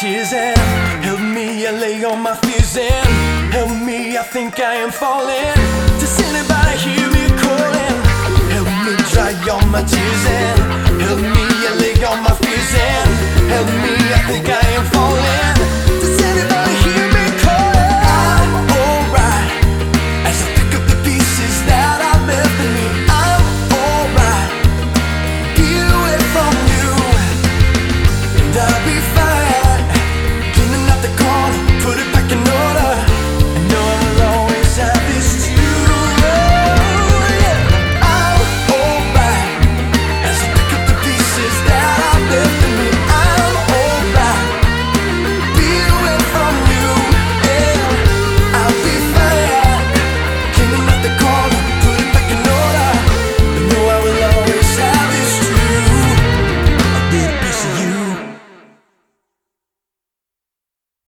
tears and help me, I lay all my fears and help me, I think I am falling. Does anybody hear me calling? Help me dry all my tears and help me, I lay all my fears and help me, I think I am falling.